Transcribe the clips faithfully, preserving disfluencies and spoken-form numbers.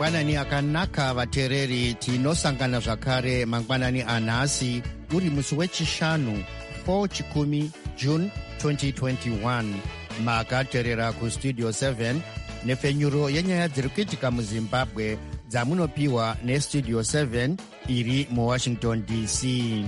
mangwanani akanaka vateereri, tinosangana zvakare mangwanani anhasi uri musi wechishanu four chikumi June twenty twenty-one. Makateerera kustudio seven nepfenyuro yenyaya dziri kuitika muzimbabwe dzamunopiwa nestudio seven iri muwashington D C.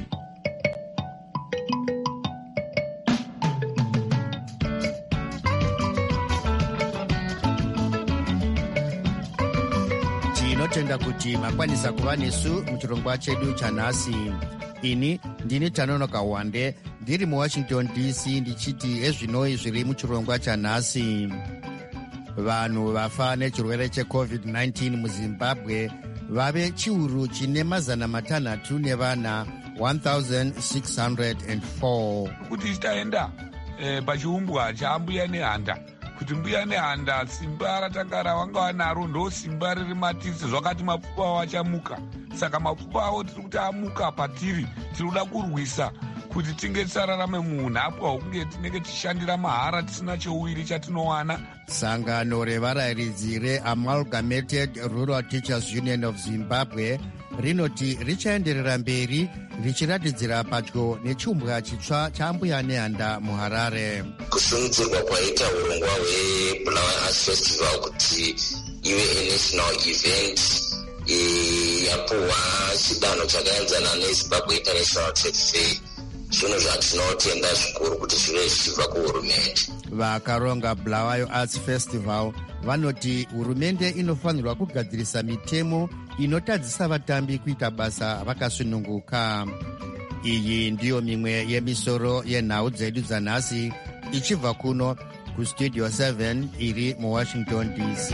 Tinotenda kuti makwanisa kuva nesu muchirongwa chedu chanhasi. Ini ndini Tanonoka Wande ndiri muwashington D C ndichiti ezvinoi zviri muchirongwa chanhasi. Vanhu vafa nechirwere checovid nineteen muzimbabwe vave chiuru chine mazana matanhatu nevana one thousand six hundred four. Kuti titaenda eh, pachiumbwa chambuya nehanda, kuti mbuya nehanda simba ratanga ravanga vanaro ndo simba riri matiri zvakati mapfupa avo achamuka. Saka mapfupa avo tiri kuti amuka patiri, tiri kuda kurwisa kuti tinge tisararame munhapwa hwokunge tinenge tichishandira mahara tisina cheuwiri chatinowana. Sangano revarayiridzi reAmalgamated Rural Teachers Union of Zimbabwe rinoti richaenderera mberi richiratidzira padyo nechiumbwa chitsva chambuya nehanda muHarare. Kusunungurwa kwaita urongwa hweBulawayo Arts Festival kuti ive national event yapuhwa chidanho chakaenzana neZimbabwe International Trade Fair. Zvinhu zvatinotenda zvikuru kuti zvive zvichibva kuhurumende. Vakaronga Bulawayo Arts Festival vanoti hurumende inofanirwa kugadzirisa mitemo inotadzisa vatambi kuita basa vakasununguka. Iyi ndiyo mimwe yemisoro yenhau dzedu dzanhasi ichibva kuno kustudio seven iri muwashington D C.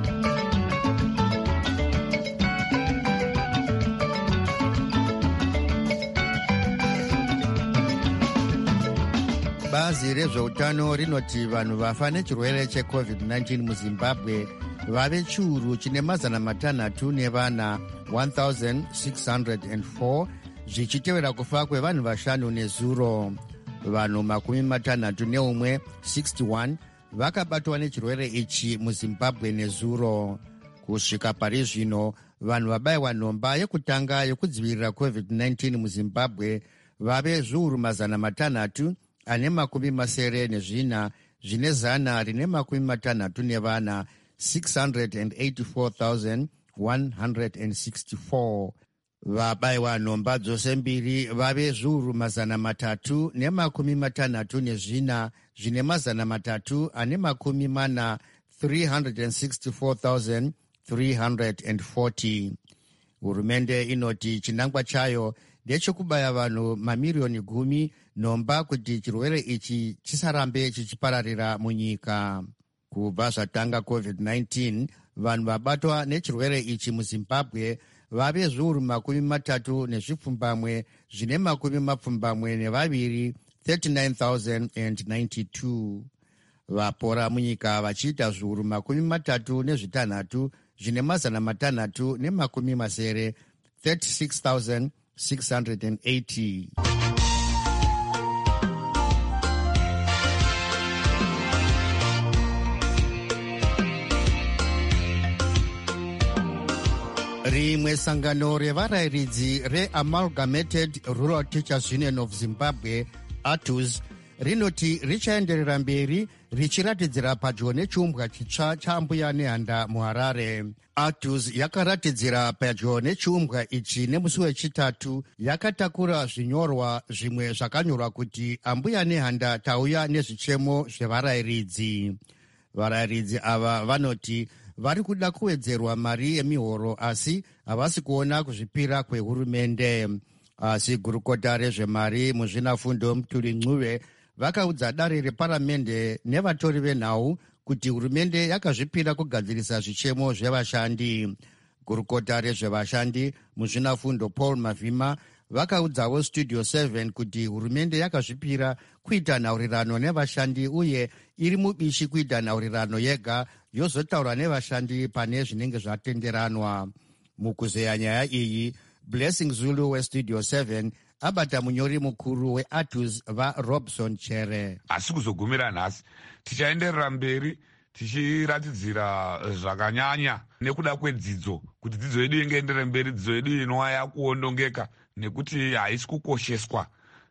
Bazi rezveutano rinoti vanhu vafa nechirwere checovid nineteen muzimbabwe vave chiuru chine mazana matanhatu nevana one thousand six hundred four, zvichitevera kufa kwevanhu vashanu nezuro. Vanhu makumi matanhatu neumwe sixty-one vakabatwa nechirwere ichi muzimbabwe nezuro. Kusvika pari zvino vanhu vabayiwa nhomba yekutanga yekudzivirira covid nineteen muzimbabwe vave zviuru mazana matanhatu ane makumi masere nezvina zvine zana rine makumi matanhatu nevana six hundred eighty-four thousand one hundred sixty-four. Vabayiwa nhomba dzose mbiri vave zviuru mazana matatu nemakumi matanhatu nezvina zvine mazana matatu ane makumi mana three hundred sixty-four thousand three hundred forty. Hurumende inoti chinangwa chayo ndechekubaya vanhu mamiriyoni gumi nhomba kuti chirwere ichi chisarambe chichipararira munyika. Kubva zvatanga covid nineteen, vanhu vabatwa nechirwere ichi muzimbabwe vave zviuru makumi matatu nezvipfumbamwe zvine makumi mapfumbamwe nevaviri thirty-nine thousand ninety-two. Vapora munyika vachiita zviuru makumi matatu nezvitanhatu zvine mazana matanhatu nemakumi masere thirty-six thousand six hundred eighty. Rimwe sangano revarayiridzi reAmalgamated Rural Teachers Union of Zimbabwe A T U Z rinoti richaenderera mberi richiratidzira padyo nechiumbwa chitsva chambuya nehanda muHarare. A T U Z yakaratidzira padyo nechiumbwa ichi nemusi wechitatu, yakatakura zvinyorwa zvimwe zvakanyorwa kuti ambuya nehanda tauya nezvichemo zvevarayiridzi. Varayiridzi ava vanoti vari kuda kuwedzerwa mari yemihoro asi havasi kuona kuzvipira kwehurumende. Asi gurukota rezvemari muzvinafundo Mutuli Ncube vakaudza dare reparamende nevatori venhau kuti hurumende yakazvipira kugadzirisa zvichemo zvevashandi. Gurukota rezvevashandi muzvinafundo Paul Mavhima vakaudzawo studio seven kuti hurumende yakazvipira kuita nhaurirano nevashandi uye iri mubishi kuita nhaurirano yega yozotaura nevashandi pane zvinenge zvatenderanwa. Mukuzeya nyaya iyi, Blessing Zulu westudio seven abata munyori mukuru weA T U Z vaRobson Chere. Asi kuzogumira nhasi tichaenderera mberi tichiratidzira zvakanyanya nekuda kwedzidzo, kuti dzidzo yedu ingaendere mberi, dzidzo yedu inova yakuondongeka nekuti haisi kukosheswa.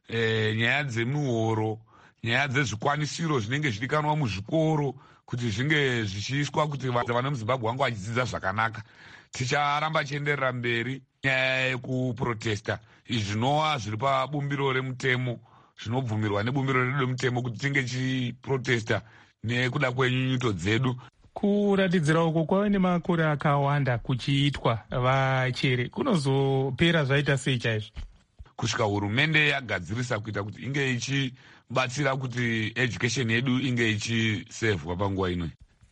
E, nyaya dzemihoro, nyaya dzezvikwanisiro zvinenge zvidikanwa muzvikoro kuti zvinge zvichiiswa kuti vana muZimbabwe vange vachidzidza zvakanaka. Ticharamba chienderera mberi nyaya yekuprotesta, izvi zvinova zviri pabumbiro remutemo, zvinobvumirwa nebumbiro redu remutemo kuti tinge tichiprotesta nekuda kwenyunyuto dzedu. Kuratidzira uko kwave nemakore akawanda kuchiitwa vachere, kunozopera zvaita sei chaizvo? Kusvika hurumende yagadzirisa kuita kuti inge ichibatsira kuti education yedu inge ichisevhwa panguva ino.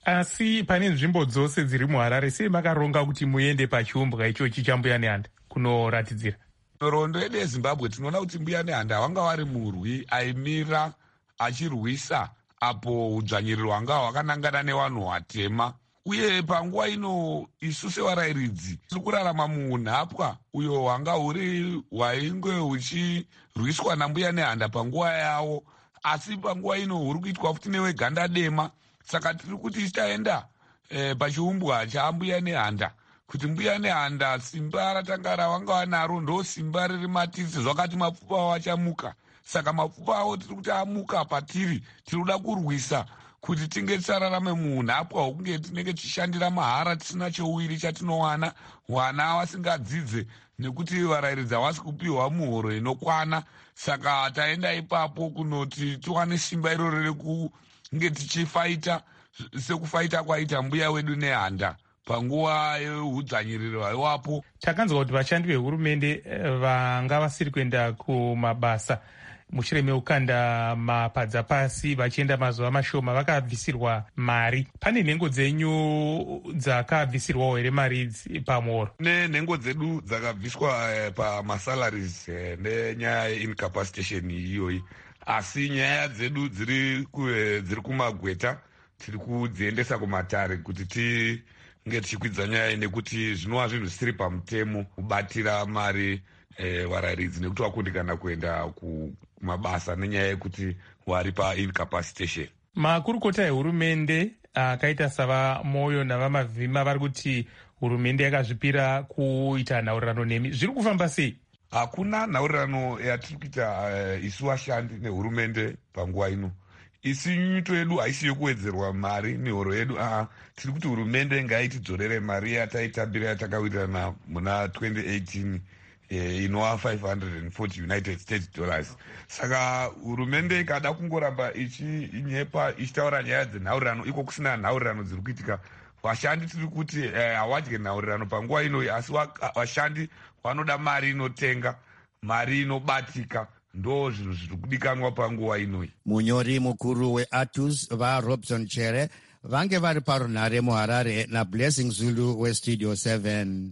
Asi pane nzvimbo dzose dziri muHarare, sei makaronga kuti muende pachiumbwa ichochi chambuya nehanda kunoratidzira? Nhoroondo yedu yeZimbabwe tinoona kuti mbuya nehanda wanga wari murwi aimira achirwisa apo udzvanyiriro hwanga hwakanangana nevanhu vatema, uye panguva ino isu sevarairidzi tiri kurarama muunhapwa uyo hwanga huri hwainge huchirwiswa nambuya nehanda panguva yavo, asi panguva ino huri kuitwa futi neweganda dema. Saka tiri kuti tichaenda e, pachiumbwa chambuya nehanda, kuti mbuya nehanda simba ratanga ravanga vanaro ndo simba riri matisi, zvakati mapfupa avo achamuka. Saka mapfupa avo tiri kuti amuka patiri, tiri kuda kurwisa kuti tinge tisararame muunhapwa hwokunge tinenge tichishandira mahara tisina chouwiri chatinowana, vana vasingadzidze nekuti varairidzi havasi kupiwa muhoro inokwana. Saka taenda ipapo kunoti tiwane simba iroro rekunge tichifaita sekufaita kwaita mbuya wedu nehanda panguva yeudzvanyiriro hwaiwapo. Takanzwa kuti vashandi vehurumende vanga vasiri kuenda kumabasa mushure meukanda mapadza pasi vachienda mazuva mashoma vakabvisirwa mari. Pane nhengo dzenyu dzakabvisirwawo here mari pamuhoro? Nenhengo dzedu dzakabviswa eh, pamasalaries eh, nenyaya yeincapacitation iyoyi, asi nyaya dzedu dziri dziri kumagweta tiri kudziendesa kumatare kuti tinge tichikwidza nyaya nekuti zvinova zvinhu zvisiri pamutemo kubatira mari eh, varairidzi nekuti vakundikana kuenda kumabasa nenyaya yekuti wari paincapacitation. Makurukota ehurumende akaita sava Moyo navamavhima vari kuti hurumende yakazvipira kuita nhaurirano nemi, zviri kufamba sei? Hakuna nhaurirano yatiri kuita uh, isu vashandi nehurumende panguva ino. Isi nyunyuto yedu haisi yokuwedzerwa mari mihoro yedu. uh, tiri kuti hurumende ngaitidzorere mari yataitambira yatakawirirana muna twenty eighteen eh, inova five hundred forty United States dollars. Saka hurumende ikada kungoramba ichinyepa ichitaura nyaya dzenhaurirano iko kusina nhaurirano dziri kuitika, vashandi tiri kuti hawadye eh, nhaurirano panguva ino, asi vashandi vanoda mari inotenga, mari inobatika, ndo zvinhu zviri kudikanwa panguva inoi. Munyori mukuru weATUS vaRobson Chere vange vari parunhare muHarare naBlessing Zulu weStudio seven.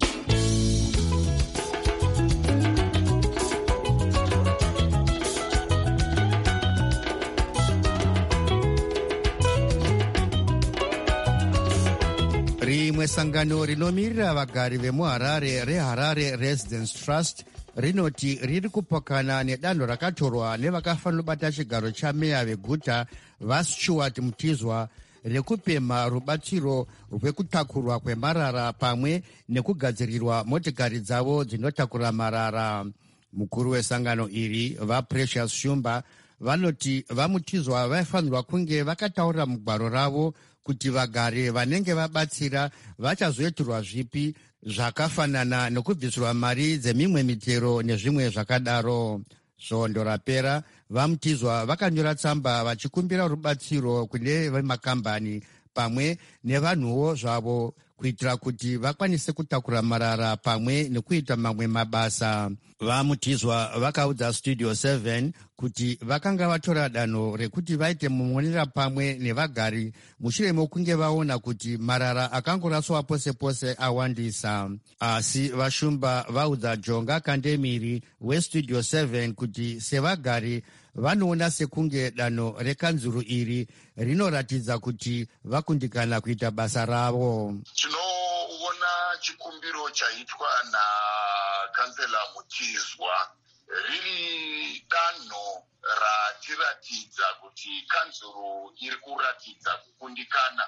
Rimwe sangano rinomirira vagari vemuHarare reHarare Residence Trust rinoti riri kupokana nedanho rakatorwa nevakafanira kubata chigaro chameya veguta vaStuart Mutizwa rekupemha rubatsiro rwekutakurwa kwemarara pamwe nekugadzirirwa motikari dzavo dzinotakura marara. Mukuru wesangano iri vaPrecious Shumba vanoti vaMutizwa vaifanirwa kunge vakataura mugwaro ravo kuti vagari vanenge vabatsira vachazoitirwa zvipi zvakafanana nekubvisirwa mari dzemimwe mitero nezvimwe zvakadaro. Svondo rapera vaMutizwa vakanyora tsamba vachikumbira rubatsiro kune vemakambani pamwe nevanhuwo zvavo kuitira kuti vakwanise kutakura marara pamwe nekuita mamwe mabasa. VaMutizwa vakaudza Studio seven kuti vakanga vatora danho rekuti vaite mumonera pamwe nevagari mushure mekunge vaona kuti marara akangoraswa pose pose awandisa. Asi vaShumba vaudza Jonga Kandemiri weStudio seven kuti sevagari vanoona sekunge danho rekanzuru iri rinoratidza kuti vakundikana kuita basa ravo. Tinoona chikumbiro chaitwa nakanzela Mutizwa riri danho ratiratidza kuti kanzuru iri kuratidza kukundikana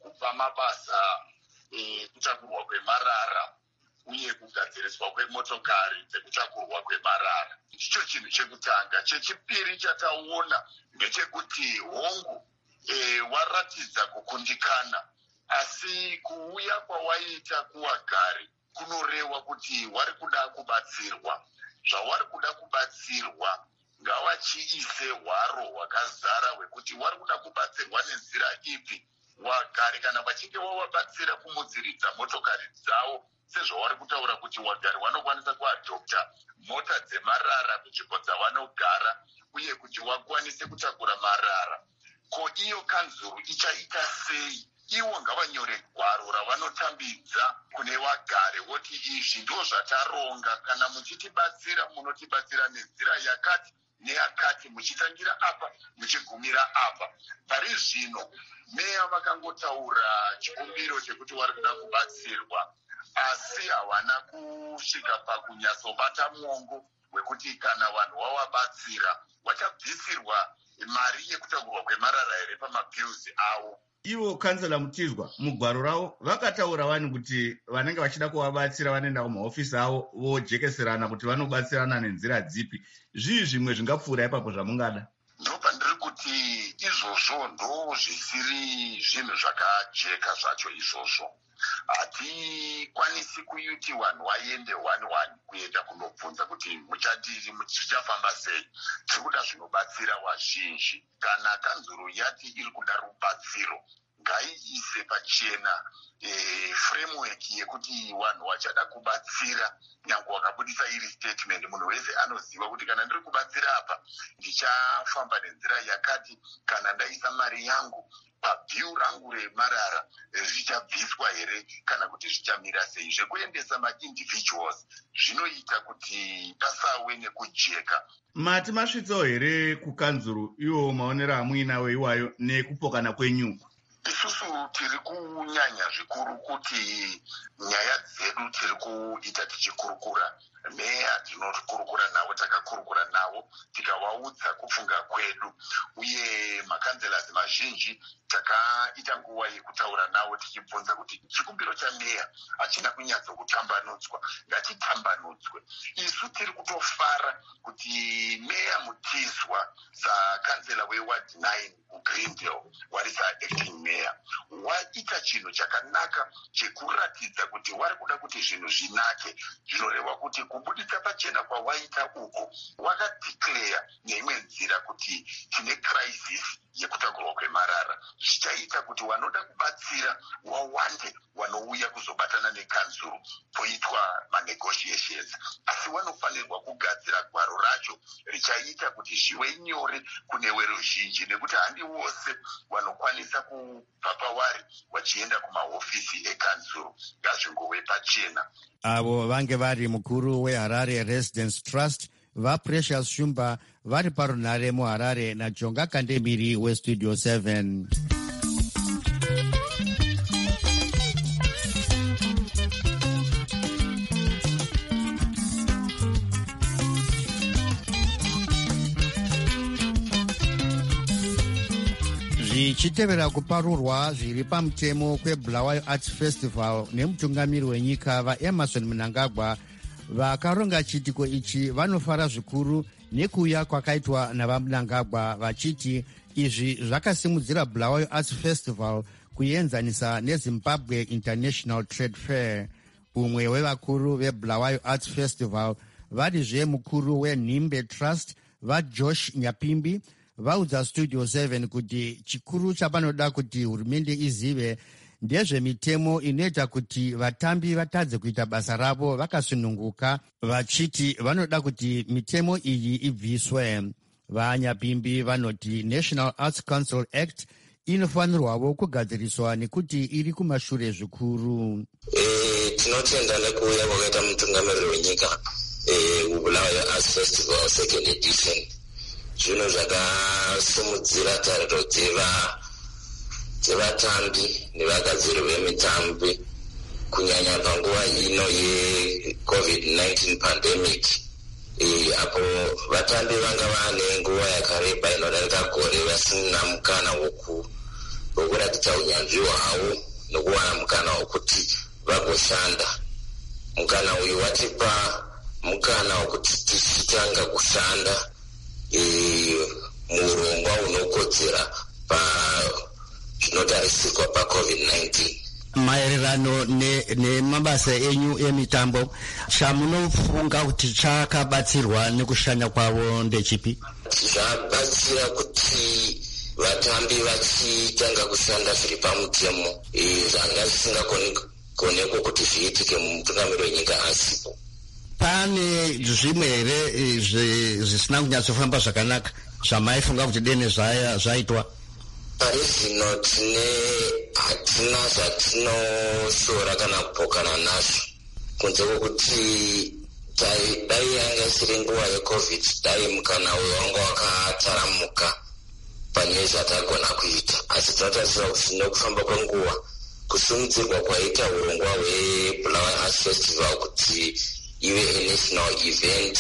kubva mabasa ekutakurwa kwemarara uye kugadziriswa kwemotokari dzekutakurwa kwemarara. Ndicho chinhu chekutanga. Chechipiri chataona ndechekuti hongu e, waratidza kukundikana, asi kuuya kwawaita kuwagari kunoreva kuti wari kuda kubatsirwa. Zvawari kuda kubatsirwa ngavachiise hwaro hwakazara hwekuti wari kuda kubatsirwa nenzira ipi. Wagari kana vachinge wavabatsira kumudziridza motokari dzavo, sezvavari kutaura kuti wagari vanokwanisa kuadopta mota dzemarara kunzvimbo dzavanogara uye kuti wakwanise kutakura marara, ko iyo kanzuru ichaita sei? Ivo ngavanyore gwaro ravanotambidza kune vagari voti izvi ndo zvataronga, kana muchitibatsira munotibatsira nenzira yakati neyakati, muchitangira apa muchigumira apa. Pari zvino meya vakangotaura chikumbiro chekuti vari kuda kubatsirwa, asi havana kusvika pakunyatsobata muongo wekuti kana vanhu vavabatsira vachabvisirwa mari yekutakurwa kwemarara here pamabhilzi avo. Ivo kansela Mutizwa mugwaro ravo vakataura vanhu kuti vanenge vachida kuvabatsira vanoenda kumahofisi avo vojekeserana kuti vanobatsirana nenzira dzipi. Zvii zvimwe zvingapfuura ipapo zvamungada? Ndopandiri kuti izvozvo ndo zvisiri zvinhu zvakajeka zvacho izvozvo. Hatikwanisi kuti vanhu vaende one one kuenda kunobvunza kuti muchadii, muchafamba sei. Tiri kuda zvinobatsira vazhinji. Kana kanzuro yati iri kuda rubatsiro, ngaiise pachena e, framework yekuti vanhu vachada kubatsira. Nyange wakabudisa iri statement, munhu wese anoziva kuti kana ndiri kubatsira apa ndichafamba nenzira yakati, kana ndaisa mari yangu pabhiu rangu remarara zvichabviswa here kana kuti zvichamira sei. Zvekuendesa ma-individuals zvinoita kuti pasave nekujeka. Mati masvitsawo here kukanzuru iwo maonero amuinawo iwayo nekupokana kwenyu? Isusu tiri kunyanya zvikuru kuti nyaya dzedu tiri kuita tichikurukura. Meya tinokurukura navo, takakurukura navo tikavaudza kufunga kwedu, uye makanzelazi mazhinji takaita nguva yekutaura navo tichibvunza kuti chikumbiro chameya hachina kunyatsokutambanudzwa, ngatitambanudzwe. Isu tiri kutofara kuti meya Mutizwa sakanzela weward nine kuGreendale wari saacting meya waita chinhu chakanaka chekuratidza kuti wari kuda kuti zvinhu zvinake. Zvinoreva kuti kubudisa pachena kwawaita uko wakadeclare neimwe nzira kuti tine crisis yekutakurwa kwemarara, zvichaita kuti vanoda kubatsira wawande vanouya kuzobatana nekanzuru poitwa manegotiations. Asi vanofanirwa kugadzira gwaro racho richaita kuti zvive nyore kune veruzhinji, nekuti handi vose vanokwanisa kubva pavari vachienda kumahofisi ekanzuru. Ngazvingove pachena. Avo vange vari mukuru weHarare Residence Trust vaPrecious Shumba vari parunhare muHarare naJonga Kandemiri weStudio seven. Zvichitevera kuparurwa zviri pamutemo kweBulawayo Arts Festival nemutungamiri wenyika vaEmerson Mnangagwa vakaronga chiitiko ichi vanofara zvikuru nekuuya kwakaitwa navaMnangagwa vachiti izvi zvakasimudzira Bulawayo Arts Festival kuenzanisa neZimbabwe International Trade Fair. Umwe wevakuru veBulawayo Arts Festival varizve mukuru weNhimbe Trust vaJosh Nyapimbi vaudza Studio seven kuti chikuru chavanoda kuti hurumende izive ndezvemitemo inoita kuti vatambi vatadze kuita basa ravo vakasununguka, vachiti vanoda kuti mitemo iyi ibviswe. VaNyapimbi vanoti National Arts Council Act inofanirwawo kugadziriswa nekuti iri kumashure zvikuru. E, tinotenda nekuuya kwakaita mutungamiriri wenyika kuBulawayo Arts Festival second edition. Zvinhu zvakasimudzira tariro dzeva dzevatambi nevagadziri vemitambi kunyanya panguva ino yeCovid nineteen pandemic. E, apo vatambi vanga vane nguva yakareba inodarika gore vasina mukana woku hwekuratidza unyanzvi hwavo nokuwana mukana wekuti vagoshanda. Mukana uyu watipa mukana wekuti tichitanga kushanda muurongwa unokodzera pazvinotarisirwa pacovid nineteen. Maererano nemabasa ne enyu emitambo, chamunofunga kuti chakabatsirwa nekushanya kwavo ndechipi? Zvabatsira kuti vatambi vachitanga kushanda zviri pamutemo, zvanga zvisingakonekwo kuti zviitike mumutungamiri wenyika asipo. Pane zvimwe here zvisina kunyatsofamba zvakanaka zvamaifunga kuti dene zvaitwa? Pari zvino tine hatina zvatinoshora kana kupokana nazvo, kunze kwokuti dai yanga isiri nguva yecovid, dai mukana uyo wanga wakataramuka pane zvatagona kuita. Asi tinotarisira kuti nokufamba kwenguva, kusimudzirwa kwaita urongwa hwebulawayo Arts Festival kuti ive a-national event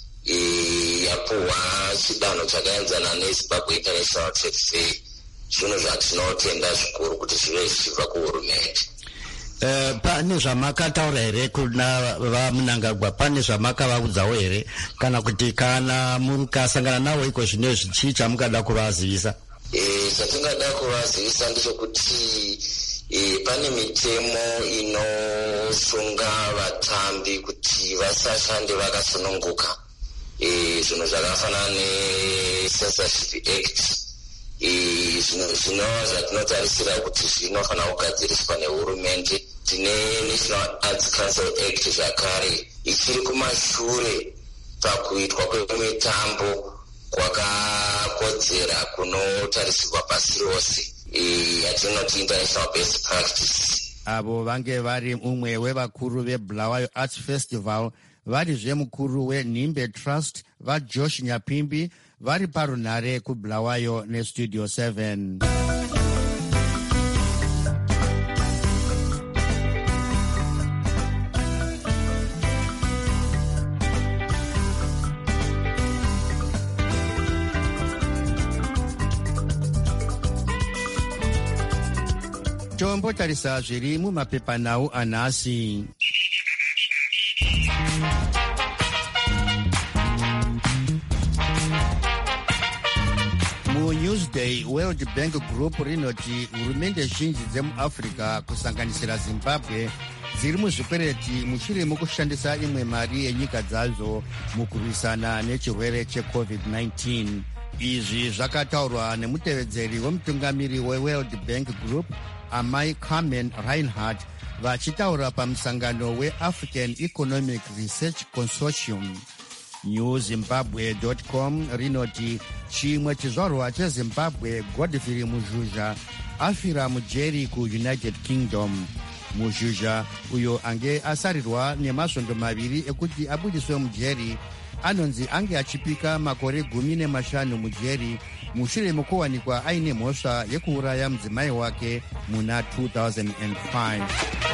yapuhwa chidanho chakaenzana neZimbabwe International Trade Fair, zvinhu zvatinotenda zvikuru kuti zvive zvichibva kuhurumende. Uh, pane zvamakataura here kuna vaMunangagwa? Pane zvamakavaudzawo here, kana kuti kana mukasangana navo iko zvinezvi chii chamungada kuvazivisa? Eh, chatingada kuvazivisa ndechekuti eh, pane mitemo inosunga vatambi kuti vasashande vakasununguka, eh, zvinhu zvakafanana neCensorship Act, zvinova zvatinotarisira kuti zvinofanira kugadziriswa nehurumende. Tine National Arts Council Act zvakare ichiri kumashure pakuitwa kwemitambo kwakakodzera kunotarisirwa pasi rose, yatinoti international best practice. Avo vange vari umwe wevakuru veBulawayo Arts Festival, varizve mukuru weNhimbe Trust vaJosh Nyapimbi, vari parunhare kuBulawayo neStudio seven. Tombotarisa zviri mumapepanhau anhasi. muNewsday, World Bank Group rinoti hurumende zhinji dzemuAfrica kusanganisira Zimbabwe dziri muzvikwereti mushure mekushandisa imwe mari yenyika dzadzo mukurwisana nechirwere checovid nineteen. Izvi zvakataurwa nemutevedzeri wemutungamiri weWorld Bank Group, Amai Carmen Reinhardt, vachitaura pamusangano weAfrican Economic Research Consortium. new zimbabwe dot com rinoti chimwe chizvarwa chezimbabwe Godfrey Muzhuzha afira mujeri kuUnited Kingdom. Muzhuzha, uyo ange asarirwa nemasvondo maviri ekuti abudiswe mujeri, anonzi ange achipika makore gumi nemashanu mujeri mushure mekuwanikwa aine mhosva yekuuraya mudzimai wake muna two thousand five.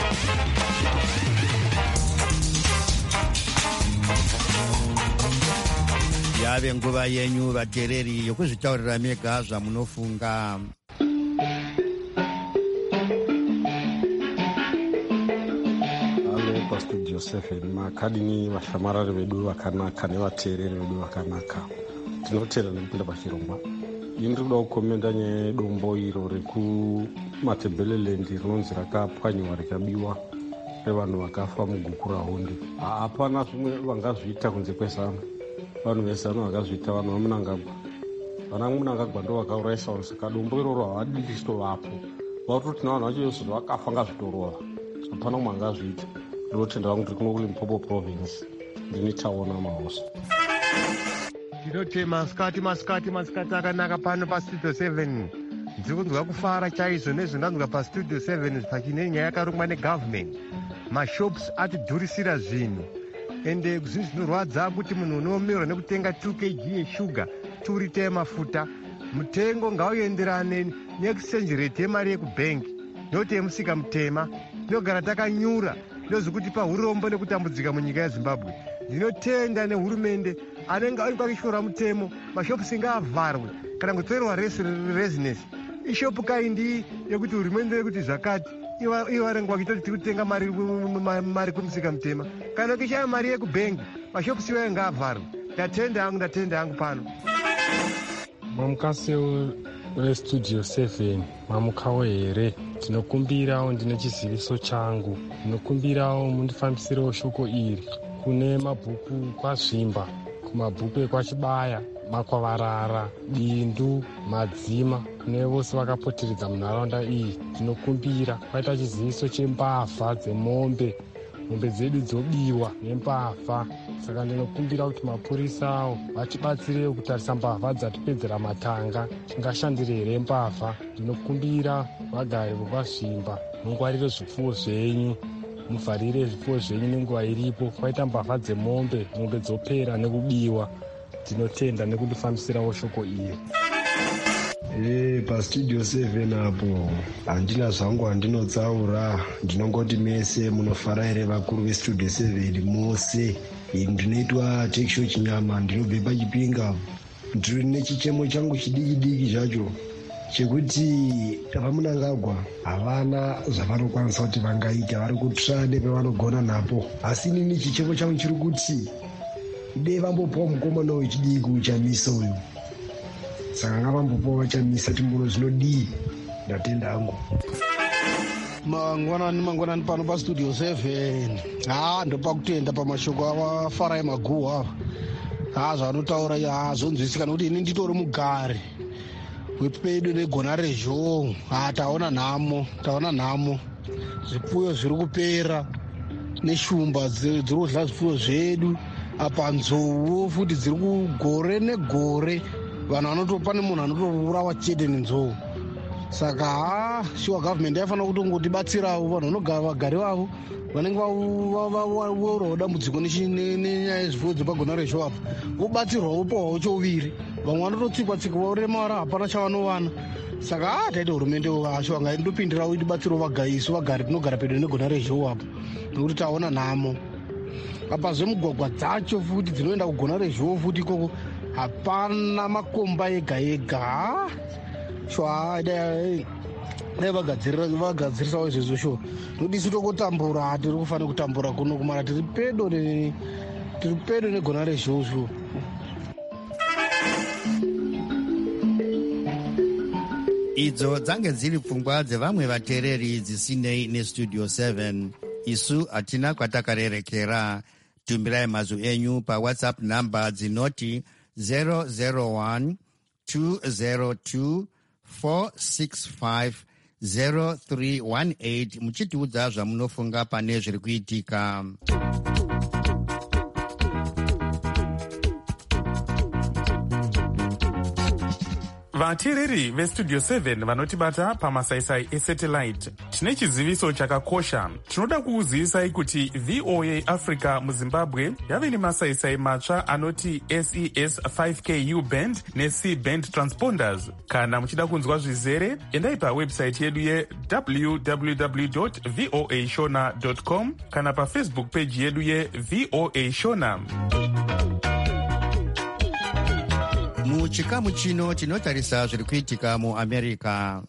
Yave nguva yenyu vateereri yokuzvitaurira mega zvamunofunga. Halo paStudio seven, makadini vashamarari vedu vakanaka nevateereri vedu vakanaka. Tinotera nekupinda pachirongwa. Ini ndikuda kukomenda nyaya yedombo iro rekuMatebeleland rinonzi rakapwanyiwa rikabiwa revanhu vakafa muguku raHonde. Hapana zvimwe vangazviita kunze kwezano. Vanhu vezano vakazviita vanhu vaMunangagwa. Vana Munangagwa ndo vakauraisa, saka dombo iroro havadi richivapo. Vatoti navanhu vacho vakafa ngazvitorova. Hapana umwe angazviita. Ndinotenda kuti kuno kuLimpopo province ndini taona mahosa. Ndinoti masikati masikati masikati akanaka pano paStudio seven. Ndiri kunzwa kufara chaizvo nezvinganzwa paStudio seven pachine nyaya yakarongwa negovernment. Mashops atidhurisira zvinhu. Ende zvinhu zvinorwadza kuti munhu unomerwa nekutenga two kilograms yeshuga, two lita yemafuta. Mutengo ngauenderane neexchange rate yemari yekubhengi. Noti yemusika mutema. Tinogara takanyura ndozvekuti pahurombo nekutambudzika munyika yeZimbabwe. Ndinotenda nehurumende anenge ari kwakishora mutemo, mashopusi ngaavharwe kana kutorerwa residence. ishopu kaindi yekuti hurumende yekuti zvakati ivarengu vakitoti tiri kutenga mari mari kumusika mutema kana ukishaya mari yekubhengi mashopu siwo ainge avharwa. Ndatenda hangu ndatenda hangu pano. Mamukasi westudio seven mamukawo here, ndinokumbirawo ndine chiziviso changu, ndinokumbirawo mundifambisirewo shoko iri kune mabhuku kwazvimba, kumabhuku ekwachibaya, makwavarara, bindu, madzima, kune vose vakapoteredza munharaunda iyi. Ndinokumbira kwaita chiziviso chembavha dzemombe, mombe dzedu dzobiwa nembavha. Saka ndinokumbira kuti mapurisawo vatibatsirewo kutarisa mbavha dzatipedzera matanga, tingashandire here mbavha. Ndinokumbira vagari vokwazvimba mungwarire zvipfuwo zvenyu, muvharire zvipfuwo zvenyu nenguva iripo. Kwaita mbavha dzemombe, mombe dzopera nekubiwa. Ndinotenda nekundifambisirawo shoko iyo. Hey, pastudio seven apo handina zvangu handinotsaura, ndinongoti mese munofara here vakuru vestudio seven mose. Ndinoitwa tekisho chinyama, ndinobve pachipinga. Ndiri nechichemo changu chidiki diki zvacho chekuti vamunangagwa havana zvavanokwanisa kuti vangaita, vari kutsva nepevanogona napo. Asi inini chichemo changu chiri kuti dei vambopawo mukomana wechidiki uchamisa uyu. Saka ngavambopawo vachamisa timbono zvinodii. Ndatenda hangu. Mangwanani mangwanani pano pastudio seven. Ha ndopa kutenda pamashoko avafarai maguhu ava. Ha zvanotaura ya zvonzwisika nekuti ini nditori mugari wepedo negona rezhou. Ha taona nhamo, taona nhamo. Zvipfuyo zviri kupera neshumba dziri kudya zvipfuyo zvedu. Apa nzou futi dziri kugore negore. Vanhu vanotopa nemunhu anotourawa chete nenzou. Saka ha shuwa gavhmendi yafanira kutongotibatsirawo vanhu vanogara vagari vavo vanenge vaurawo dambudziko nenyaya yezvipfuwo dzepagona rezhou apa vobatsirwawo pawawo choviri. Vamwe vanototsikwa tsikwa vauremara hapana chavanowana. Saka ha taiti hurumende ashuwa ngaindopindirawo itibatsirawo vagari isu vagari tinogara pedo negona rezhou apa nekuti taona nhamo. Apa zvemugwagwa dzacho futi dzinoenda kugona rezhou futi ikoko hapana makomba ega ega. Shwa dai vagadzirisawo izvezvo sho nodisi tokotambura, tiri kufanira kutambura kuno kumara tiri pedo tiri pedo negona rezhou zvo. Idzo dzange dziri pfungwa dzevamwe vateereri dzisinei nestudio seven. Isu hatina kwatakarerekera. Tumbirai mazwi enyu pawhatsapp namba dzinoti zero zero one two zero two four six five zero three one eight muchitiudza zvamunofunga pane zviri kuitika. vateereri vestudio seven vanotibata pamasaisai esatellite, tine chiziviso chakakosha. Tinoda kukuzivisai kuti V O A Africa muZimbabwe yave nemasaisai matsva anoti S E S five K U band neC band transponders. Kana muchida kunzwa zvizere, endai pawebsite yedu ye w w w dot voa shona dot com kana pafacebook page yedu ye V O A Shona. Muchikamu chino tinotarisa zviri kuitika muAmerica.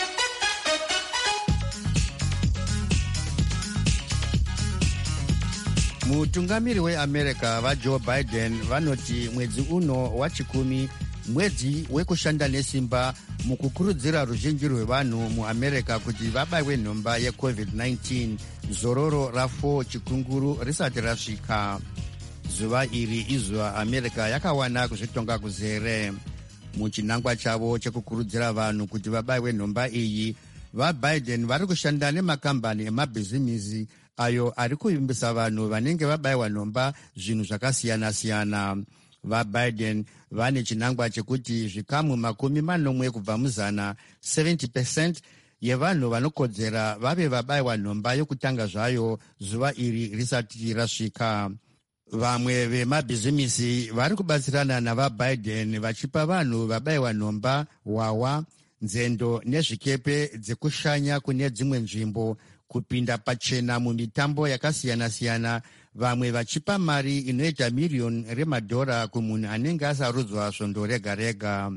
Mutungamiri weAmerica vaJoe Biden vanoti mwedzi uno wachikumi mwedzi wekushanda nesimba mukukurudzira ruzhinji rwevanhu muAmerica kuti vabaiwe nhomba yecovid nineteen zororo rafour chikunguru risati rasvika. Zuva iri izuva America yakawana kuzvitonga kuzere. Muchinangwa chavo chekukurudzira vanhu kuti vabaiwe nhomba iyi, vaBiden vari kushanda nemakambani emabhizimisi ayo ari kuvimbisa vanhu vanenge vabaiwa nhomba zvinhu zvakasiyana-siyana. VaBiden vane chinangwa chekuti zvikamu makumi manomwe kubva muzana seventy percent yevanhu vanokodzera vave vabaiwa nhomba yokutanga zvayo zuva iri risati rasvika. Vamwe vemabhizimisi vari kubatsirana navaBiden vachipa vanhu vabaiwa nhomba hwawa, nzendo nezvikepe dzekushanya kune dzimwe nzvimbo kupinda pachena mumitambo yakasiyana-siyana, vamwe vachipa mari inoita miriyoni remadhora kumunhu anenge asarudzwa svondo rega rega.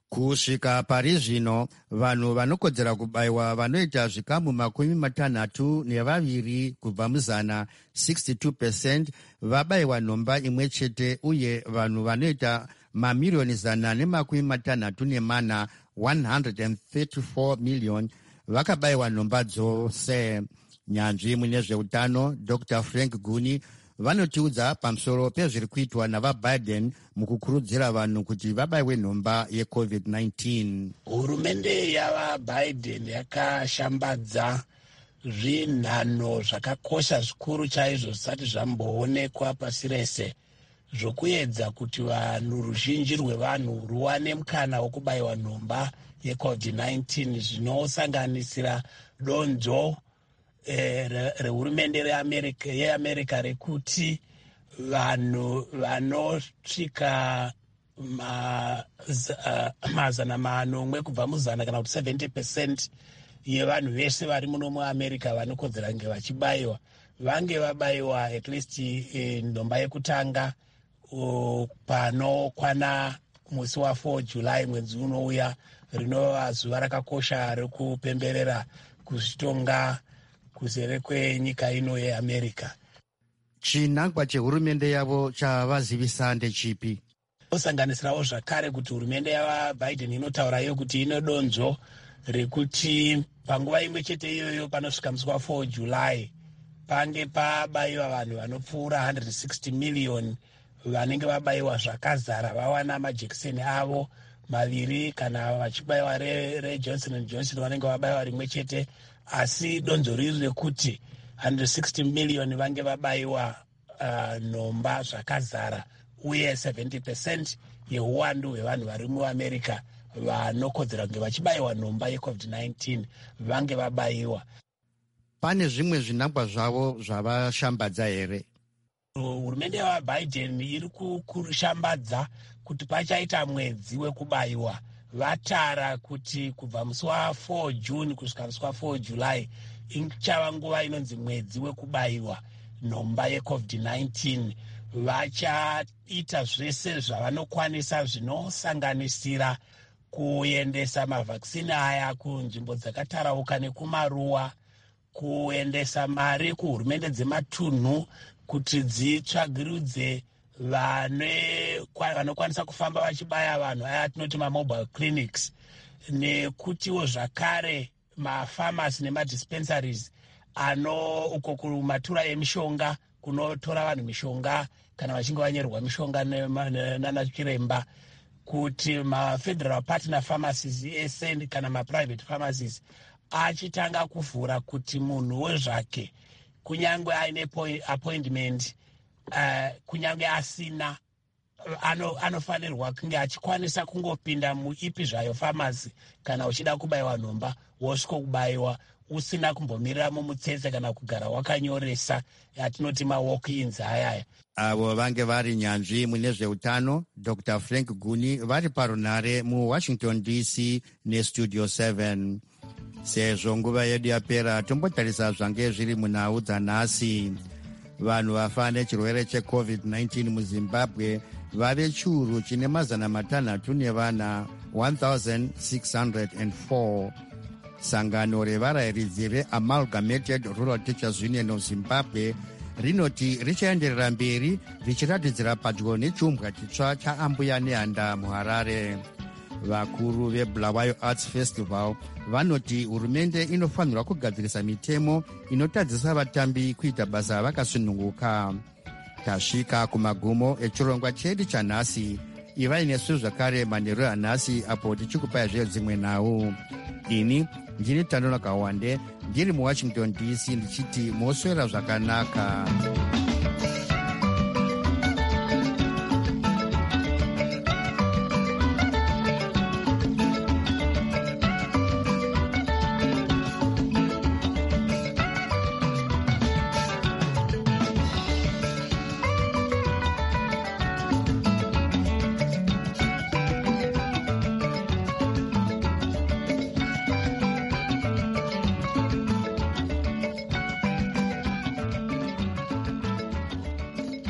kusvika pari zvino vanhu vanokodzera kubayiwa vanoita zvikamu makumi matanhatu nevaviri kubva muzana sixty-two percent vabayiwa nhomba imwe chete, uye vanhu vanoita mamiriyoni zana nemakumi matanhatu nemana one hundred thirty-four million vakabayiwa nhomba dzose. Nyanzvi mune zveutano Dr Frank Guni vanotiudza pamusoro pezviri kuitwa navaBiden mukukurudzira vanhu kuti vabayiwe nhomba yecovid nineteen. Hurumende yavaBiden yakashambadza zvinhanho zvakakosha zvikuru chaizvo zvisati zvamboonekwa pasi rese zvokuedza kuti vanhu ruzhinji rwevanhu ruwane mukana wokubayiwa nhomba yecovid nineteen, zvinosanganisira donzvo rehurumende yeAmerica rekuti vanhu vanosvika mazana manomwe kubva muzana kana kuti seventy percent yevanhu vese vari muno muamerica vanokodzera kunge vachibayiwa vange vabayiwa at least nhomba yekutanga panokwana musi wa4 July mwedzi unouya, rinova zuva rakakosha rekupemberera kuzvitonga kuzere kwenyika ino yeAmerica. Chinangwa chehurumende yavo chavazivisa ndechipi? Osanganisirawo zvakare kuti hurumende yavaBiden inotaurayo kuti ine donzvo rekuti panguva imwe chete iyoyo panosvika musi wa4 July pange pabayiwa vanhu vanopfuura one hundred sixty million vanenge vabayiwa zvakazara vawana majekiseni avo maviri, kana vachibayiwa reJohnson and Johnson vanenge vabayiwa rimwe chete, asi donzvo riri rekuti one hundred sixty million vange vabayiwa uh, nhomba zvakazara, uye seventy percent yeuwandu hwevanhu vari muAmerica vanokodzera kunge vachibayiwa nhomba yecovid nineteen vange vabayiwa. Pane zvimwe zvinangwa zvavo zvavashambadza here? Hurumende yavaBiden iri kushambadza kuti pachaita mwedzi wekubayiwa. Vatara kuti kubva musi wa4 June kusvika musi wa4 July ichava nguva inonzi mwedzi wekubayiwa nhomba yecovid nineteen. Vachaita zvese zvavanokwanisa zvinosanganisira kuendesa mavhakisini aya kunzvimbo dzakatarauka nekumaruwa, kuendesa mari kuhurumende dzematunhu kuti dzitsvagirudze vanokwanisa kufamba vachibaya vanhu aya tinoti mamobile clinics, nekutiwo zvakare mafamasi nemadispensaries ano uko kumatura emishonga kunotora vanhu mishonga kana vachinge vanyorerwa mishonga nana chiremba, kuti mafederal partner pharmacies ese kana maprivate pharmacies achitanga kuvhura kuti munhu wezvake kunyange aine appointment uh, kunyange asina ano, anofanirwa kunge achikwanisa kungopinda muipi zvayo pharmacy kana uchida kubayiwa nhomba wosviko kubayiwa usina kumbomirira mumutsetse kana kugara wakanyoresa atinoti ma-walk-ins ayaya. Avo vange vari nyanzvi mune zveutano Dr Frank Guni vari parunhare muWashington D C nestudio seven. Sezvo nguva yedu yapera, tombotarisa zvange zviri munhau dzanhasi. Vanhu vafa nechirwere checovid nineteen muZimbabwe vave chiuru chine mazana matanhatu nevana one thousand six hundred four. Sangano revarayiridzi reAmalgamated Rural Teachers Union of Zimbabwe rinoti richaenderera mberi richiratidzira padyo nechiumbwa chitsva chaambuya nehanda muHarare. Vakuru veBulawayo Arts Festival vanoti hurumende inofanirwa kugadzirisa mitemo inotadzisa vatambi kuita basa vakasununguka. Tasvika kumagumo echirongwa chedu chanhasi. Ivai nesu zvakare manheru anhasi apo tichikupayazve dzimwe nhau. Ini ndini Tandona Kawande ndiri muWashington D C ndichiti moswera zvakanaka.